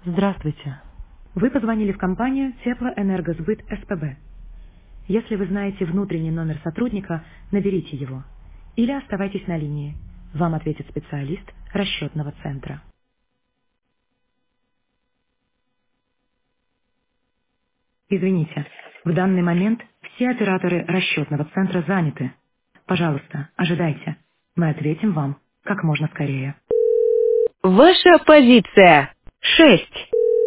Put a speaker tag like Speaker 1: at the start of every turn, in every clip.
Speaker 1: Здравствуйте. Вы позвонили в компанию Теплоэнергосбыт СПБ. Если вы знаете внутренний номер сотрудника, наберите его. Или оставайтесь на линии. Вам ответит специалист расчетного центра. Извините, в данный момент все операторы расчетного центра заняты. Пожалуйста, ожидайте. Мы ответим вам как можно скорее. Ваша позиция 6.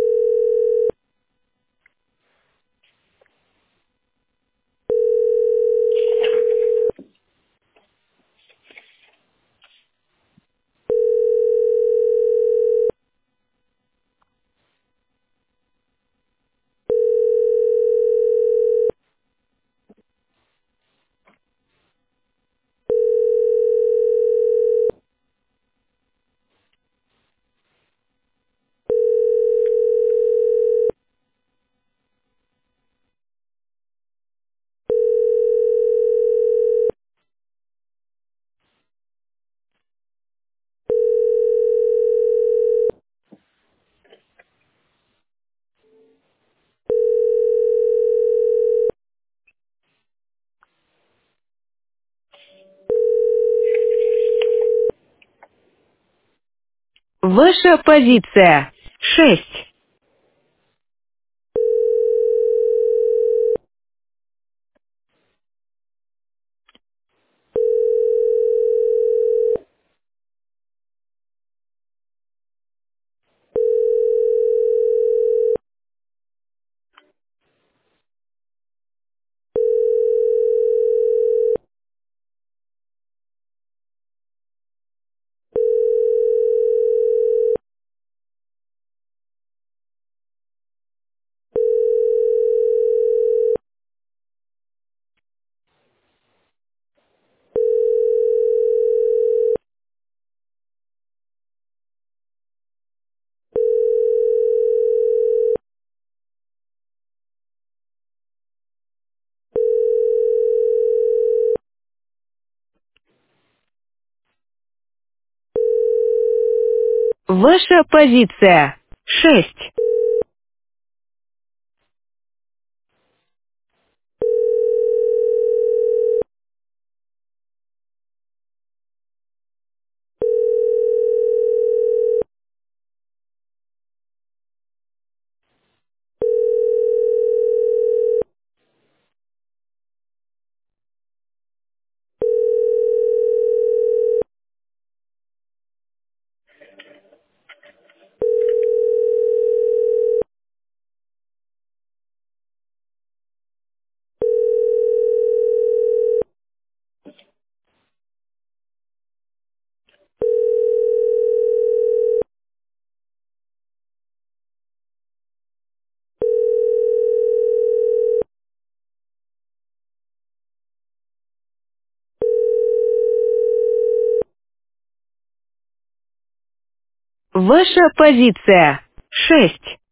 Speaker 1: Ваша позиция 6. Ваша позиция 6. Ваша позиция 6.